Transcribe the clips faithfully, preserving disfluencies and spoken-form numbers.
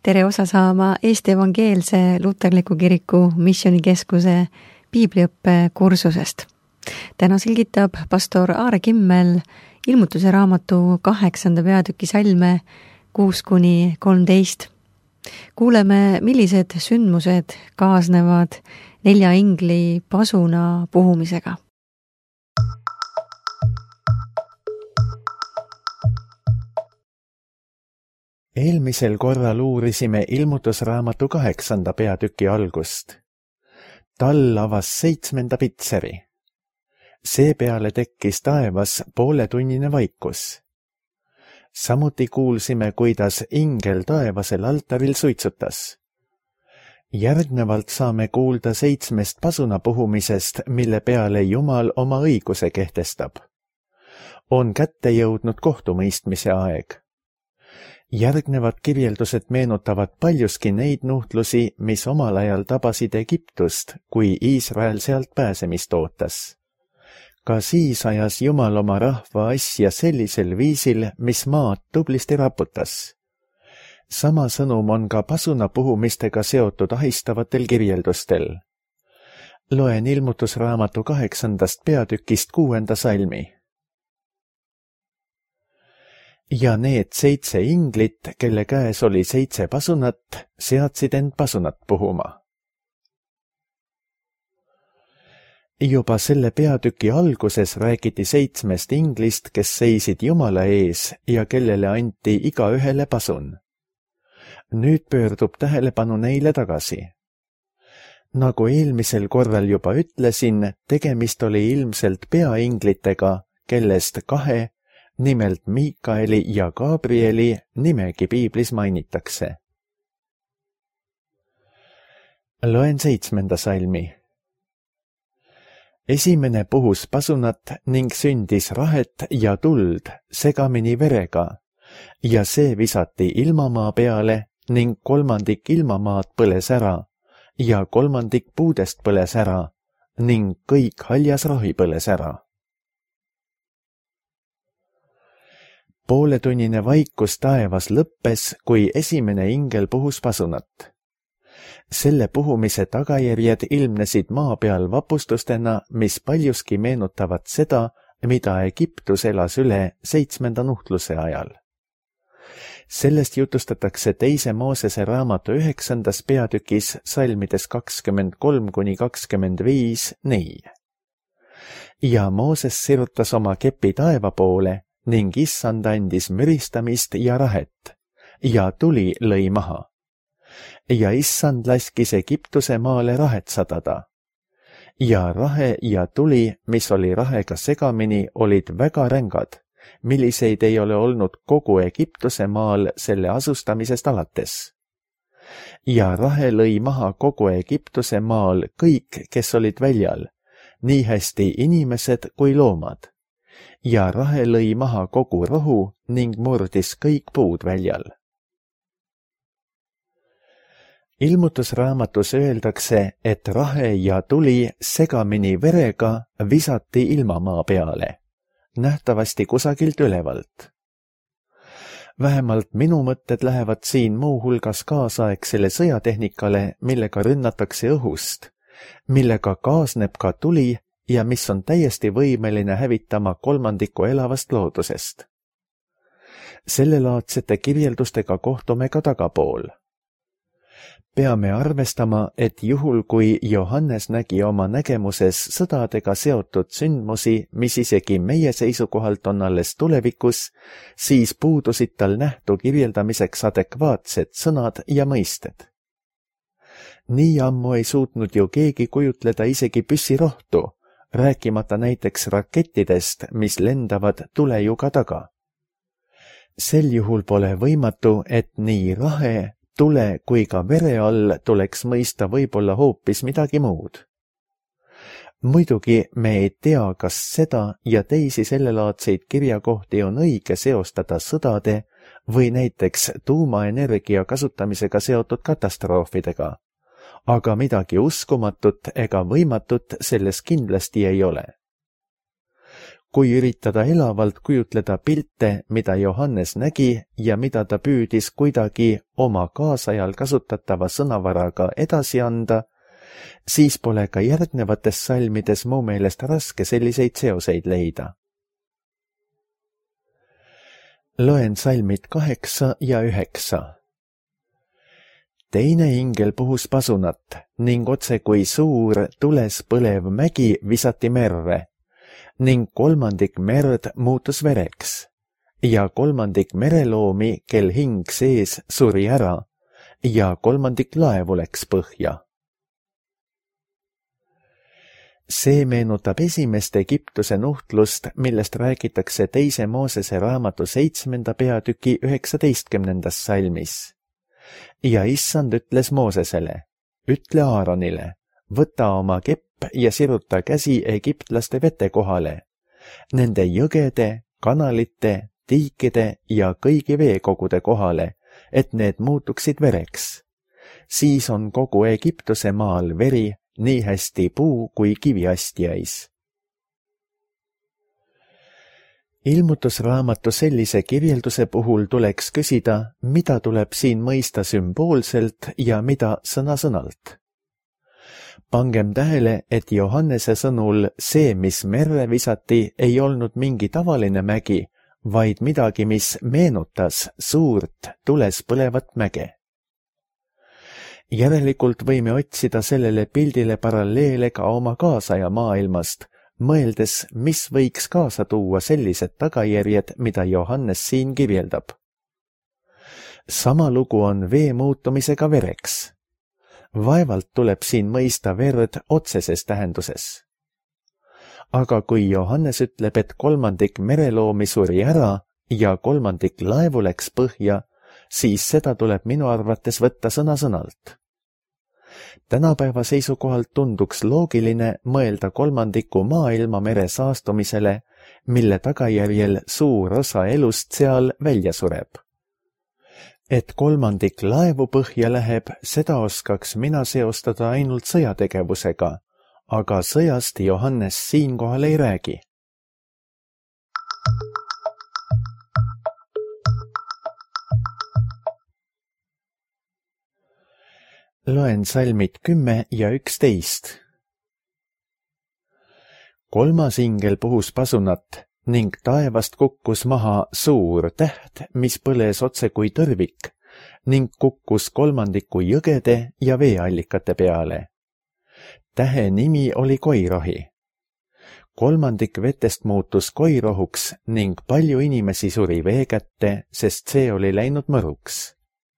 tere osa saama Eesti Evangeelse Luterliku Kiriku Missioonikeskuse piibliõppe kursusest. Täna selgitab pastor Aare Kimmel ilmutuse raamatu kaheksanda peatüki salme kuus kuni kolmteist. Kuuleme, millised sündmused kaasnevad nelja ingli pasuna puhumisega. Eelmisel korral uurisime ilmutusraamatu kaheksanda peatüki algust. Tal avas seitsmenda pitseri. Seepeale tekkis taevas pooletunnine vaikus. Samuti kuulsime, kuidas ingel taevasel altaril suitsutas. Järgnevalt saame kuulda seitsmest pasuna puhumisest, mille peale Jumal oma õiguse kehtestab. On kätte jõudnud kohtumõistmise aeg. Järgnevad kirjeldused meenutavad paljuski neid nuhtlusi, mis omal ajal tabasid Egiptust, kui Iisrael sealt pääsemist ootas. Ka siis ajas Jumal oma rahva asja sellisel viisil, mis maad tublisti raputas. Sama sõnum on ka pasuna puhumistega seotud ahistavatel kirjeldustel. Loen ilmutusraamatu kaheksandast peatükist kuuenda salmi. Ja need seitse inglit, kelle käes oli seitse pasunat, seadsid end pasunat puhuma. Juba selle peatüki alguses räägiti seitsmest inglist, kes seisid Jumala ees ja kellele anti igaühele pasun. Nüüd pöördub tähelepanu neile tagasi. Nagu eelmisel korral juba ütlesin, tegemist oli ilmselt peainglitega, kellest kahe, nimelt Miikaeli ja Gabrieli nimegi piiblis mainitakse. Loen seitsmenda salmi. Esimene puhus pasunat ning sündis rahet ja tuld segamini verega ja see visati ilmamaa peale ning kolmandik ilmamaad põles ära ja kolmandik puudest põles ära ning kõik haljas rohi põles ära. Pooletunnine vaikus taevas lõppes, kui esimene ingel puhus pasunat. Selle puhumise tagajärjed ilmnesid maa peal vapustustena, mis paljuski meenutavad seda, mida Egiptus elas üle seitsmenda nuhtluse ajal. Sellest jutustatakse teise Moosese raamatu üheksandas peatükis salmides kakskümmend kolm kuni kakskümmend viis nii. Ja Mooses sirutas oma kepi taeva poole ning issand andis müristamist ja rahet ja tuli lõi maha. Ja issand laskis Egiptuse maale rahet sadada. Ja rahe ja tuli, mis oli rahega segamini, olid väga rängad, milliseid ei ole olnud kogu Egiptuse maal selle asustamisest alates. Ja rahe lõi maha kogu Egiptuse maal kõik, kes olid väljal, nii hästi inimesed kui loomad. Ja rahe lõi maha kogu rohu ning murdis kõik puud väljal. Ilmutusraamatus öeldakse, et rahe ja tuli segamini verega visati ilmamaa peale, nähtavasti kusagilt ülevalt. Vähemalt minu mõtted lähevad siin muu hulgas kaasaegsele sõjatehnikale, millega rünnatakse õhust, millega kaasneb ka tuli ja mis on täiesti võimeline hävitama kolmandiku elavast loodusest. Sellelaadsete kirjeldustega kohtume ka tagapool. Peame arvestama, et juhul kui Johannes nägi oma nägemuses sõdadega seotud sündmusi, mis isegi meie seisukohalt on alles tulevikus, siis puudusid tal nähtu kirjeldamiseks adekvaatsed sõnad ja mõisted. Nii ammu ei suutnud ju keegi kujutleda isegi püssirohtu, rääkimata näiteks rakettidest, mis lendavad tulejuga taga. Sel juhul pole võimatu, et nii rahe, tule kui ka vere all tuleks mõista võib-olla hoopis midagi muud. Muidugi me ei tea, kas seda ja teisi sellelaadseid kirjakohti on õige seostada sõdade või näiteks tuumaenergia kasutamisega seotud katastroofidega, aga midagi uskumatut ega võimatut selles kindlasti ei ole. kui üritada elavalt kujutleda pilte, mida Johannes nägi ja mida ta püüdis kuidagi oma kaasajal kasutatava sõnavaraga edasi anda, siis pole ka järgnevates salmides mu meelest raske selliseid seoseid leida. Loen salmid kaheksa ja üheksa. Teine ingel puhus pasunat ning otse kui suur tules põlev mägi visati merre ning kolmandik merd muutus vereks ja kolmandik mereloomi, kel hing sees, suri ära ja kolmandik laevu läks põhja. See meenutab esimest Egiptuse nuhtlust, millest räägitakse teise Moosese raamatu seitsmenda peatüki üheksateistkümnendas salmis. Ja issand ütles Moosesele, ütle Aaronile, võta oma kepp ja siruta käsi egiptlaste vete kohale, nende jõgede, kanalite, tiikide ja kõigi veekogude kohale, et need muutuksid vereks. Siis on kogu Egiptuse maal veri, nii hästi puu kui kiviastjais. Ilmutusraamatu sellise kirjelduse puhul tuleks küsida, mida tuleb siin mõista sümboolselt ja mida sõna-sõnalt. Pangem tähele, et Johannese sõnul see, mis merre visati, ei olnud mingi tavaline mägi, vaid midagi, mis meenutas suurt tules põlevat mäge. Järelikult võime otsida sellele pildile paralleele ka oma kaasaja maailmast, mõeldes, mis võiks kaasa tuua sellised tagajärjed, mida Johannes siin kirjeldab. Sama lugu on vee muutumisega vereks. Vaevalt tuleb siin mõista verd otseses tähenduses. Aga kui Johannes ütleb, et kolmandik mereloomi suri ära ja kolmandik laevu läks põhja, siis seda tuleb minu arvates võtta sõna-sõnalt. Tänapäeva seisukohalt tunduks loogiline mõelda kolmandiku maailma mere saastumisele, mille tagajärjel suur osa elust seal välja sureb. Et kolmandik laevu põhja läheb, seda oskaks mina seostada ainult sõjategevusega, aga sõjast Johannes siinkohal ei räägi. Loen salmid kümme ja üksteist. Kolmas ingel puhus pasunat ning taevast kukkus maha suur täht, mis põles otse kui tõrvik ning kukkus kolmandiku jõgede ja veeallikate peale. Tähe nimi oli koirohi. Kolmandik vetest muutus koirohuks ning palju inimesi suri vee kätte, sest see oli läinud mõruks.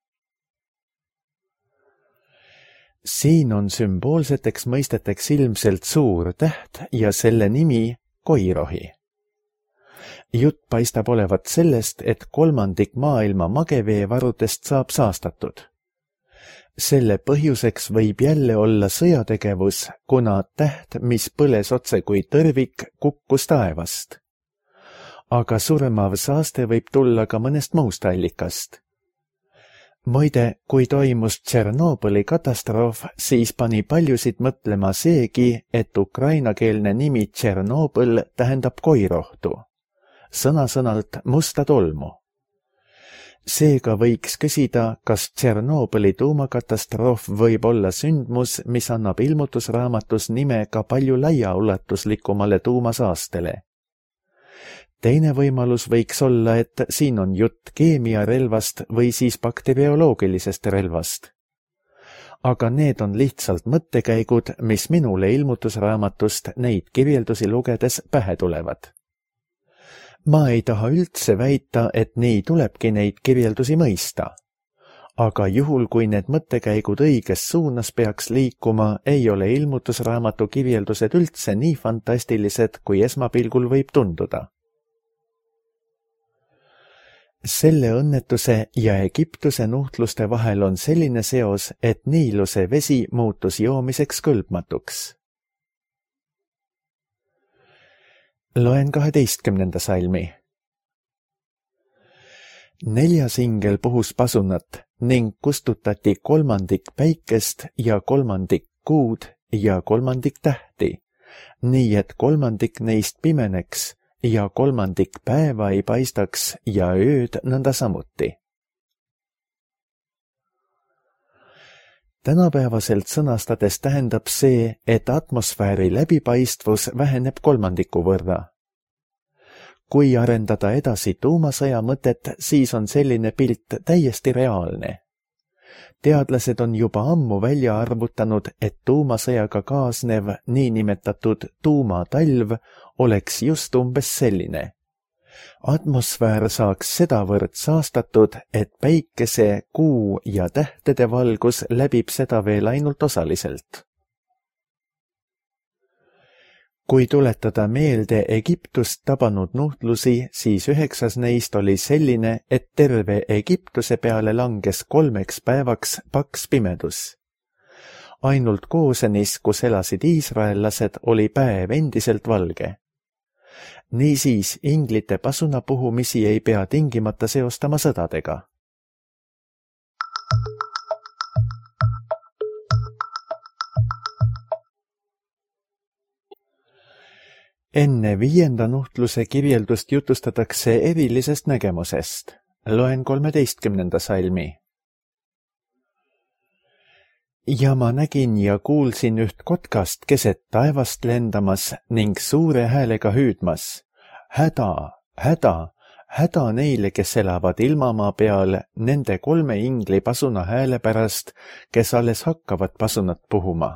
Siin on sümboolseteks mõisteteks ilmselt suur täht ja selle nimi koirohi. Jutt paistab olevat sellest, et kolmandik maailma mageveevarudest saab saastatud. Selle põhjuseks võib jälle olla sõjategevus, kuna täht, mis põles otse kui tõrvik, kukkus taevast. Aga suremav saaste võib tulla ka mõnest muust allikast. Muide, kui toimus Tšernobõli katastroof, siis pani paljusid mõtlema seegi, et ukrainakeelne nimi Tšernobõl tähendab koirohtu, sõna-sõnalt musta tolmu. Seega võiks küsida, kas Tšernobõli tuumakatastroof võib olla sündmus, mis annab ilmutusraamatus nime ka palju laiaulatuslikumale tuumasaastele. Teine võimalus võiks olla, et siin on jutt keemiarelvast või siis bakterioloogilisest relvast. Aga need on lihtsalt mõttekäigud, mis minule ilmutusraamatust neid kirjeldusi lugedes pähe tulevad. Ma ei taha üldse väita, et nii tulebki neid kirjeldusi mõista. Aga juhul, kui need mõttekäigud õiges suunas peaks liikuma, ei ole ilmutusraamatu kirjeldused üldse nii fantastilised, kui esmapilgul võib tunduda. Selle õnnetuse ja Egiptuse nuhtluste vahel on selline seos, et Niiluse vesi muutus joomiseks kõlbmatuks. Loen kaheteistkümnenda salmi. Neljas ingel puhus pasunat ning kustutati kolmandik päikest ja kolmandik kuud ja kolmandik tähti, nii et kolmandik neist pimeneks ja kolmandik päeva ei paistaks ja ööd nõnda samuti. Tänapäevaselt sõnastades tähendab see, et atmosfääri läbipaistvus väheneb kolmandiku võrra. Kui arendada edasi tuumasõja mõtet, siis on selline pilt täiesti reaalne. Teadlased on juba ammu välja arvutanud, et tuumasõjaga kaasnev niinimetatud tuumatalv oleks just umbes selline. Atmosfäär saaks sedavõrd saastatud, et päikese, kuu ja tähtede valgus läbib seda veel ainult osaliselt. Kui tuletada meelde Egiptust tabanud nuhtlusi, siis üheksas neist oli selline, et terve Egiptuse peale langes kolmeks päevaks paks pimedus. Ainult Goosenis, kus elasid iisraellased, oli päev endiselt valge. Niisiis inglite pasunapuhumisi ei pea tingimata seostama sõdadega. Enne viienda nuhtluse kirjeldust jutustatakse erilisest nägemusest. Loen kolmeteistkümnenda salmi. Ja ma nägin ja kuulsin üht kotkast keset taevast lendamas ning suure häälega hüüdmas. Häda, häda, häda neile, kes elavad ilmamaa peal, nende kolme ingli pasuna hääle pärast, kes alles hakkavad pasunat puhuma.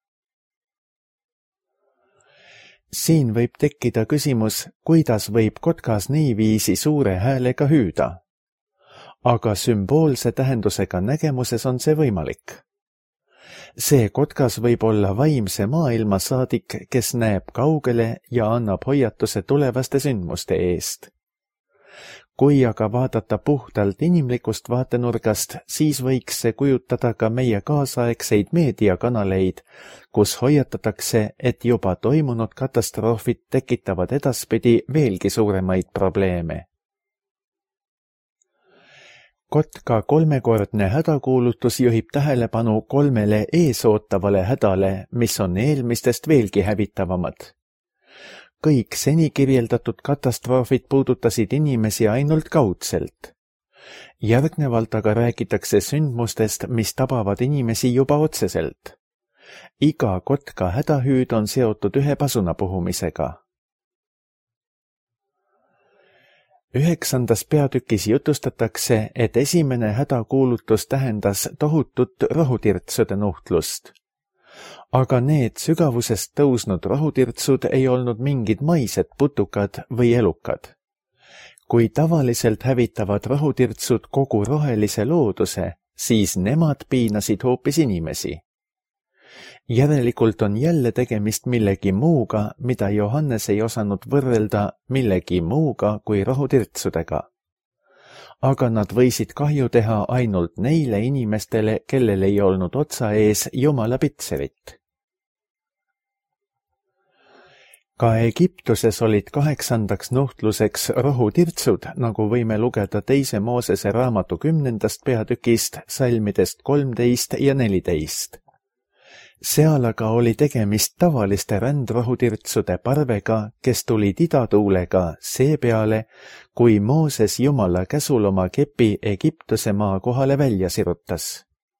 Siin võib tekkida küsimus, kuidas võib kotkas niiviisi suure häälega hüüda. Aga sümboolse tähendusega nägemuses on see võimalik. See kotkas võib olla vaimse maailma saadik, kes näeb kaugele ja annab hoiatuse tulevaste sündmuste eest. Kui aga vaadata puhtalt inimlikust vaatenurgast, siis võiks see kujutada ka meie kaasaegseid meediakanaleid, kus hoiatatakse, et juba toimunud katastroofid tekitavad edaspidi veelgi suuremaid probleeme. Kotka kolmekordne hädakuulutus juhib tähelepanu kolmele eesootavale hädale, mis on eelmistest veelgi hävitavamad. Kõik seni kirjeldatud katastroofid puudutasid inimesi ainult kaudselt. Järgnevalt aga räägitakse sündmustest, mis tabavad inimesi juba otseselt. Iga kotka hädahüüd on seotud ühe pasunapuhumisega. Üheksandas peatükis jutustatakse, et esimene hädakuulutus tähendas tohutut rohutirtsude nuhtlust. Aga need sügavusest tõusnud rohutirtsud ei olnud mingid maised putukad või elukad. Kui tavaliselt hävitavad rohutirtsud kogu rohelise looduse, siis nemad piinasid hoopis inimesi. Järelikult on jälle tegemist millegi muuga, mida Johannes ei osanud võrrelda millegi muuga kui rohutirtsudega. Aga nad võisid kahju teha ainult neile inimestele, kellel ei olnud otsa ees Jumala pitserit. Ka Egiptuses olid kaheksandaks nuhtluseks rohutirtsud, nagu võime lugeda teise Moosese raamatu kümnendast peatükist, salmidest kolmteist ja neliteist. Seal aga oli tegemist tavaliste rändrohutirtsude parvega, kes tulid idatuulega seepeale, kui Mooses Jumala käsul oma kepi Egiptuse maa kohale välja sirutas.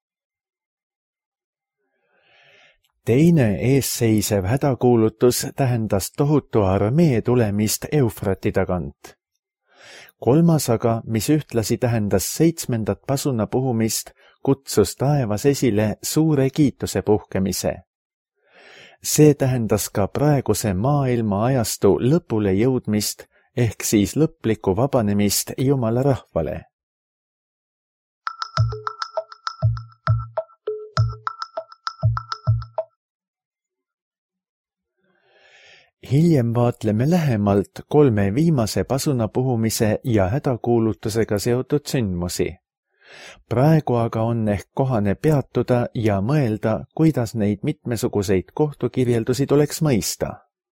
Teine eesseisev hädakuulutus tähendas tohutu armee tulemist Eufrati tagant. Kolmas aga, mis ühtlasi tähendas seitsmendat pasuna puhumist, kutsus taevas esile suure kiituse puhkemise. See tähendas ka praeguse maailma ajastu lõpule jõudmist, ehk siis lõplikku vabanemist Jumala rahvale. Hiljem vaatleme lähemalt kolme viimase pasuna puhumise ja hädakuulutusega seotud sündmusi. Praegu aga on ehk kohane peatuda ja mõelda, kuidas neid mitmesuguseid kohtukirjeldusi tuleks mõista.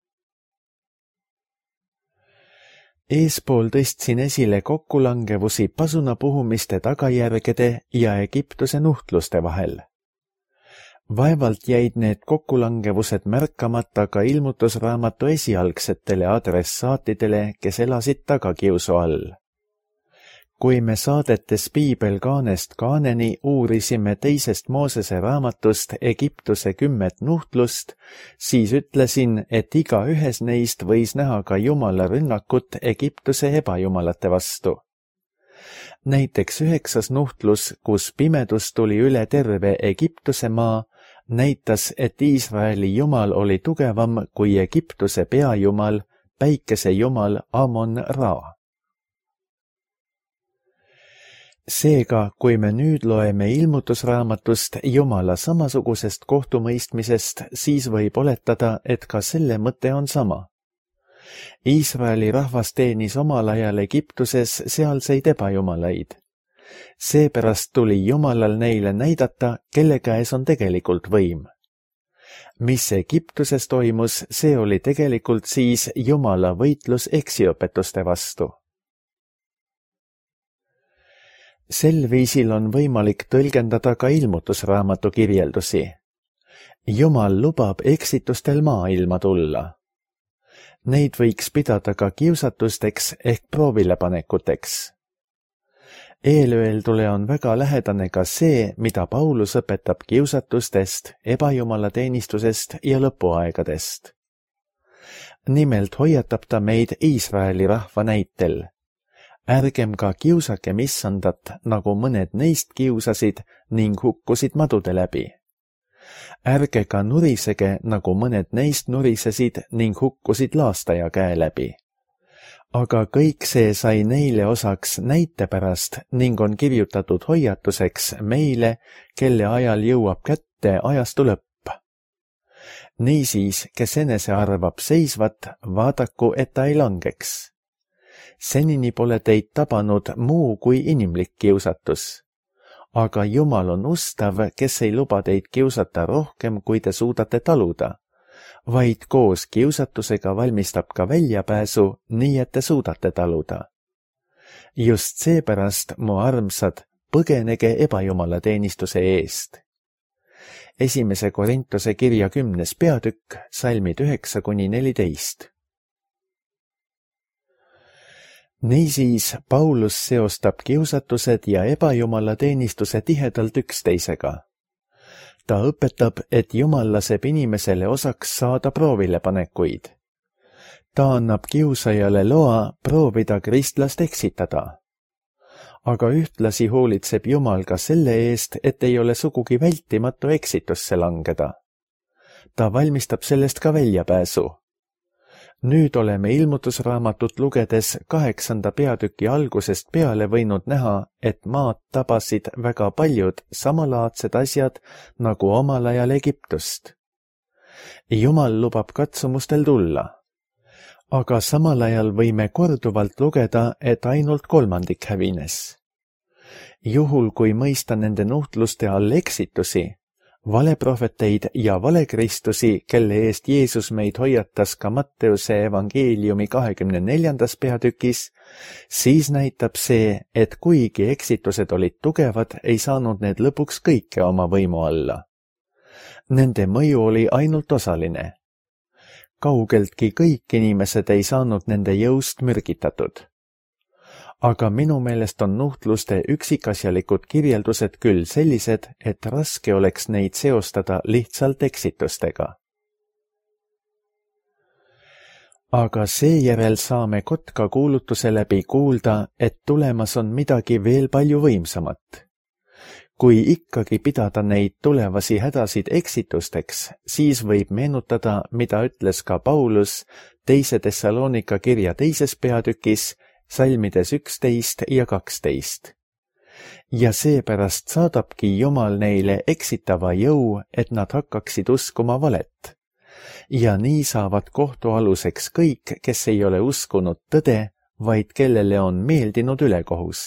Eespool tõstsin esile kokkulangevusi pasunapuhumiste tagajärgede ja Egiptuse nuhtluste vahel. Vaevalt jäid need kokkulangevused märkamata ka ilmutusraamatu esialgsetele adressaatidele, kes elasid tagakiusu all. Kui me saadetes Piibelkaanest kaaneni uurisime teisest Moosese raamatust Egiptuse kümmet nuhtlust, siis ütlesin, et iga ühes neist võis näha ka Jumala rünnakut Egiptuse ebajumalate vastu. Näiteks üheksas nuhtlus, kus pimedus tuli üle terve Egiptuse maa, näitas, et Iisraeli jumal oli tugevam kui Egiptuse peajumal, päikese jumal Amon-Ra. Seega, kui me nüüd loeme ilmutusraamatust Jumala samasugusest kohtumõistmisest, siis võib oletada, et ka selle mõte on sama. Iisraeli rahvas teenis omal ajal Egiptuses sealseid ebajumalaid. Seepärast tuli Jumalal neile näidata, kelle käes on tegelikult võim. Mis Egiptuses toimus, see oli tegelikult siis Jumala võitlus eksiõpetuste vastu. Sel viisil on võimalik tõlgendada ka ilmutusraamatu kirjeldusi. Jumal lubab eksitustel maailma tulla. Neid võiks pidada ka kiusatusteks ehk proovilepanekuteks. Eelöeldule on väga lähedane ka see, mida Paulus õpetab kiusatustest, ebajumalateenistusest ja lõpuaegadest. Nimelt hoiatab ta meid Iisraeli rahva näitel. Ärgem ka kiusakem issandat, nagu mõned neist kiusasid ning hukkusid madude läbi. Ärge ka nurisege, nagu mõned neist nurisesid ning hukkusid laastaja käe läbi. Aga kõik see sai neile osaks näite pärast ning on kirjutatud hoiatuseks meile, kelle ajal jõuab kätte ajastu lõpp. Niisiis, kes enese arvab seisvat, vaadaku, et ta ei langeks. Senini pole teid tabanud muu kui inimlik kiusatus. Aga Jumal on ustav, kes ei luba teid kiusata rohkem, kui te suudate taluda, vaid koos kiusatusega valmistab ka väljapääsu, nii et te suudate taluda. Just seepärast, mu armsad, põgenege ebajumalateenistuse eest. Esimese Korintuse kirja kümnes peatükk, salmid üheksa kuni neliteist. Niisiis, Paulus seostab kiusatused ja ebajumalateenistuse tihedalt üksteisega. Ta õpetab, et Jumal laseb inimesele osaks saada proovilepanekuid. Ta annab kiusajale loa proovida kristlast eksitada. Aga ühtlasi hoolitseb Jumal ka selle eest, et ei ole sugugi vältimatu eksitusse langeda. Ta valmistab sellest ka väljapääsu. Nüüd oleme ilmutusraamatut lugedes kaheksanda peatüki algusest peale võinud näha, et maad tabasid väga paljud samalaadsed asjad nagu omal ajal Egiptust. Jumal lubab katsumustel tulla. Aga samal ajal võime korduvalt lugeda, et ainult kolmandik hävines. Juhul, kui mõista nende nuhtluste all eksitusi, valeprohveteid ja valekristusi, kelle eest Jeesus meid hoiatas ka Matteuse evangeeliumi kahekümne neljandas peatükis, siis näitab see, et kuigi eksitused olid tugevad, ei saanud need lõpuks kõike oma võimu alla. Nende mõju oli ainult osaline. Kaugeltki kõik inimesed ei saanud nende jõust mürgitatud. Aga minu meelest on nuhtluste üksikasjalikud kirjeldused küll sellised, et raske oleks neid seostada lihtsalt eksitustega. Aga seejärel saame kotka kuulutuse läbi kuulda, et tulemas on midagi veel palju võimsamat. Kui ikkagi pidada neid tulevasi hädasid eksitusteks, siis võib meenutada, mida ütles ka Paulus teise Thessalonika kirja teises peatükis, salmides üksteist ja kaksteist. Ja seepärast saadabki Jumal neile eksitava jõu, et nad hakkaksid uskuma valet. Ja nii saavad kohtu aluseks kõik, kes ei ole uskunud tõde, vaid kellele on meeldinud ülekohus.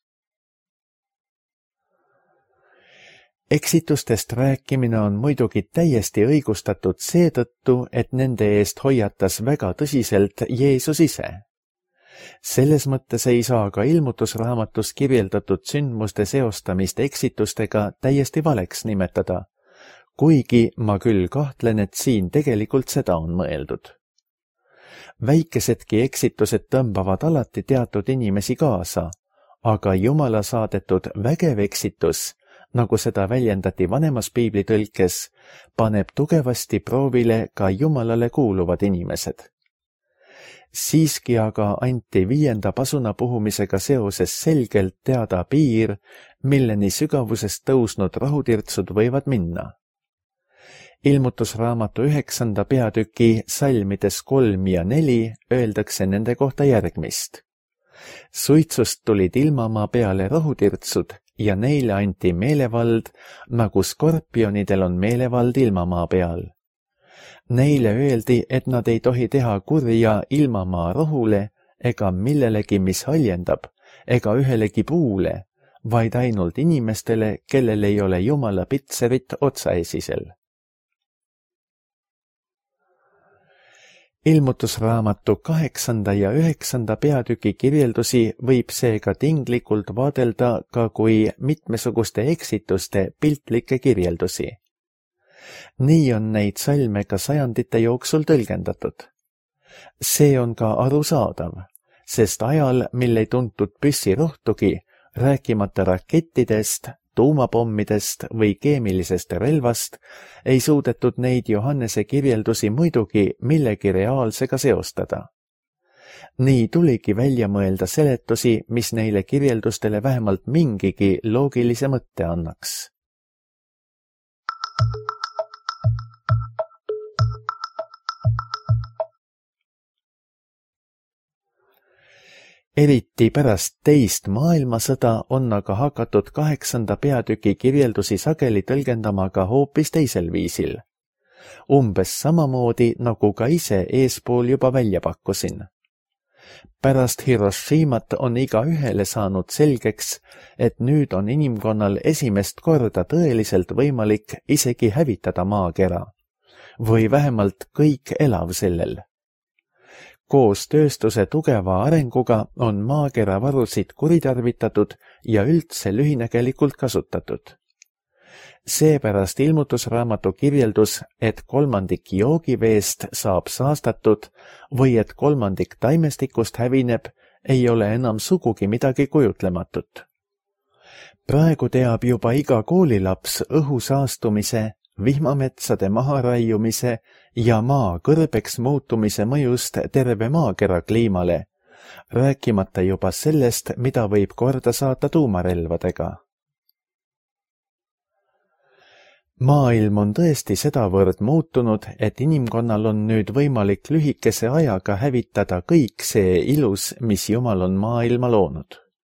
Eksitustest rääkimine on muidugi täiesti õigustatud seetõttu, et nende eest hoiatas väga tõsiselt Jeesus ise. Selles mõttes ei saa ka ilmutusraamatus kirjeldatud sündmuste seostamist eksitustega täiesti valeks nimetada, kuigi ma küll kahtlen, et siin tegelikult seda on mõeldud. Väikesedki eksitused tõmbavad alati teatud inimesi kaasa, aga Jumala saadetud vägev eksitus, nagu seda väljendati vanemas piiblitõlkes, paneb tugevasti proovile ka Jumalale kuuluvad inimesed. Siiski aga anti viienda pasuna puhumisega seoses selgelt teada piir, milleni sügavusest tõusnud rahutirtsud võivad minna. Ilmutusraamatu üheksanda peatüki salmides kolm ja neli öeldakse nende kohta järgmist. Suitsust tulid ilmamaa peale rahutirtsud ja neile anti meelevald, nagu skorpionidel on meelevald ilmamaa peal. Neile öeldi, et nad ei tohi teha kurja ilmamaa rohule ega millelegi, mis haljendab, ega ühelegi puule, vaid ainult inimestele, kellel ei ole Jumala pitserit otsaesisel. Ilmutusraamatu kaheksanda ja üheksanda peatüki kirjeldusi võib seega tinglikult vaadelda ka kui mitmesuguste eksituste piltlikke kirjeldusi. Nii on neid salme ka sajandite jooksul tõlgendatud. See on ka arusaadav, sest ajal, mil ei tuntud püssirohtugi, rääkimata rakettidest, tuumapommidest või keemilisest relvast, ei suudetud neid Johannese kirjeldusi muidugi millegi reaalsega seostada. Nii tuligi välja mõelda seletusi, mis neile kirjeldustele vähemalt mingigi loogilise mõtte annaks. Eriti pärast teist maailmasõda on aga hakatud kaheksanda peatüki kirjeldusi sageli tõlgendama ka hoopis teisel viisil. Umbes samamoodi, nagu ka ise eespool juba välja pakkusin. Pärast Hiroshimat on iga ühele saanud selgeks, et nüüd on inimkonnal esimest korda tõeliselt võimalik isegi hävitada maakera, või vähemalt kõik elav sellel. Koos tööstuse tugeva arenguga on maakera varusid kuritarvitatud ja üldse lühinägelikult kasutatud. Seepärast ilmutusraamatu kirjeldus, et kolmandik joogiveest saab saastatud või et kolmandik taimestikust hävineb, ei ole enam sugugi midagi kujutlematut. Praegu teab juba iga koolilaps õhu saastumise, vihmametsade maharaiumise ja maa kõrbeks muutumise mõjust terve maakera kliimale, rääkimata juba sellest, mida võib korda saata tuumarelvadega. Maailm on tõesti sedavõrd muutunud, et inimkonnal on nüüd võimalik lühikese ajaga hävitada kõik see ilus, mis Jumal on maailma loonud.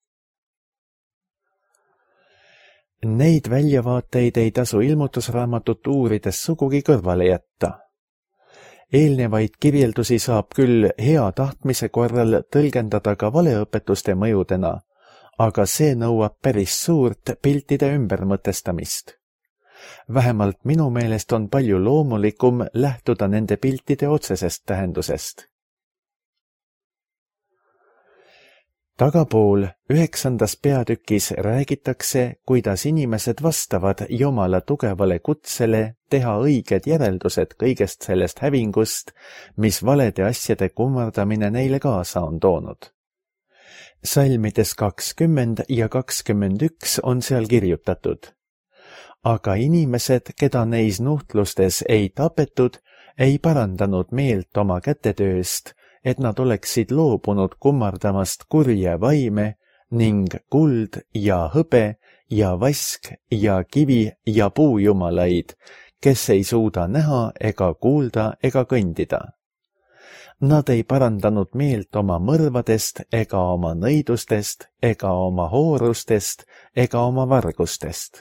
Neid väljavaateid ei tasu ilmutusraamatut uurides sugugi kõrvale jätta. Eelnevaid kirjeldusi saab küll hea tahtmise korral tõlgendada ka valeõpetuste mõjudena, aga see nõuab päris suurt piltide ümbermõtestamist. Vähemalt minu meelest on palju loomulikum lähtuda nende piltide otsesest tähendusest. Tagapool üheksandas peatükis räägitakse, kuidas inimesed vastavad Jumala tugevale kutsele teha õiged järeldused kõigest sellest hävingust, mis valede asjade kummardamine neile kaasa on toonud. Salmides kakskümmend ja kakskümmend üks on seal kirjutatud. Aga inimesed, keda neis nuhtlustes ei tapetud, ei parandanud meelt oma kätetööst, et nad oleksid loobunud kummardamast kurje vaime ning kuld ja hõbe ja vask ja kivi ja puujumalaid, kes ei suuda näha ega kuulda ega kõndida. Nad ei parandanud meelt oma mõrvadest ega oma nõidustest ega oma hoorustest ega oma vargustest.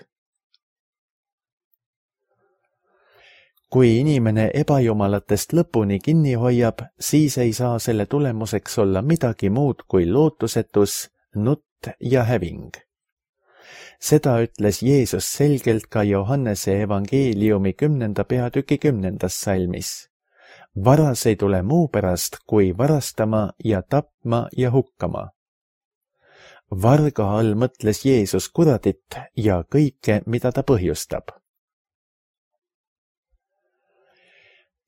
Kui inimene ebajumalatest lõpuni kinni hoiab, siis ei saa selle tulemuseks olla midagi muud kui lootusetus, nutt ja häving. Seda ütles Jeesus selgelt ka Johannese evangeeliumi kümnenda peatüki kümnendas salmis. Varas ei tule muu pärast kui varastama ja tapma ja hukkama. Varga all mõtles Jeesus kuradit ja kõike, mida ta põhjustab.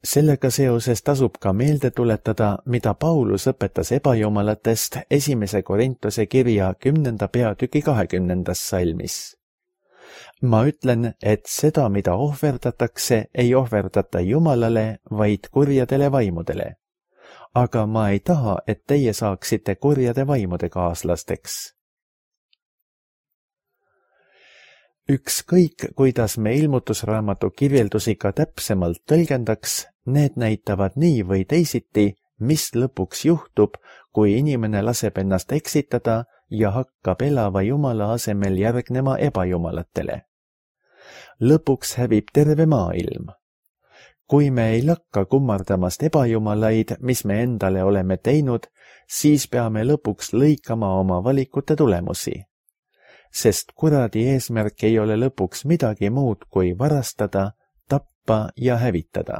Sellega seoses tasub ka meelde tuletada, mida Paulus õpetas ebajumalatest esimese Korintuse kirja kümnenda peatüki kahekümnendas salmis. Ma ütlen, et seda, mida ohverdatakse, ei ohverdata Jumalale, vaid kurjadele vaimudele. Aga ma ei taha, et teie saaksite kurjade vaimude kaaslasteks. Ükskõik, kuidas me ilmutusraamatu kirjeldusi ka täpsemalt tõlgendaks, need näitavad nii või teisiti, mis lõpuks juhtub, kui inimene laseb ennast eksitada ja hakkab elava Jumala asemel järgnema ebajumalatele. Lõpuks hävib terve maailm. Kui me ei lakka kummardamast ebajumalaid, mis me endale oleme teinud, siis peame lõpuks lõikama oma valikute tulemusi. Sest kuradi eesmärk ei ole lõpuks midagi muud kui varastada, tappa ja hävitada.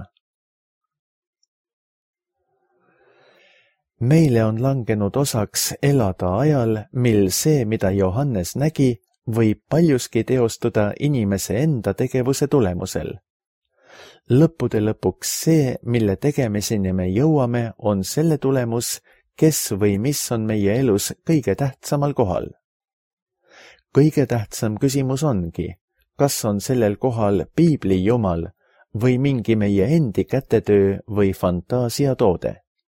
Meile on langenud osaks elada ajal, mil see, mida Johannes nägi, võib paljuski teostuda inimese enda tegevuse tulemusel. Lõppude lõpuks see, mille tegemiseni me jõuame, on selle tulemus, kes või mis on meie elus kõige tähtsamal kohal. Kõige tähtsam küsimus ongi, kas on sellel kohal piibli Jumal või mingi meie endi kätetöö või fantaasia toode.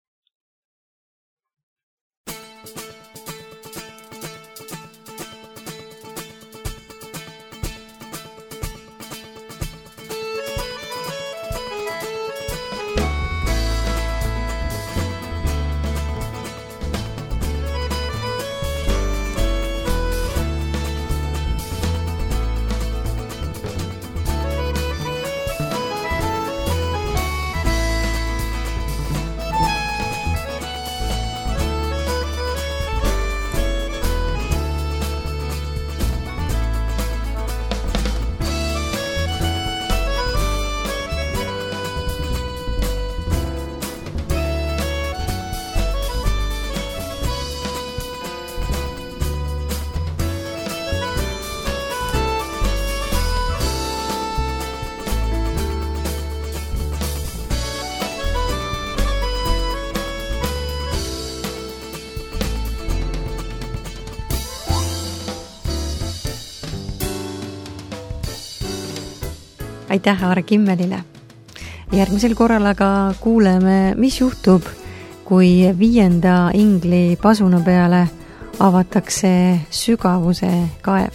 Aitäh Aare Kimmelile. Järgmisel korral aga kuuleme, mis juhtub, kui viienda ingli pasuna peale avatakse sügavuse kaev.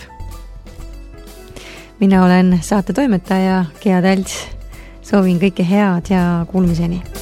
Mina olen saate toimetaja Gea Talts. Soovin kõike head ja kuulmiseni.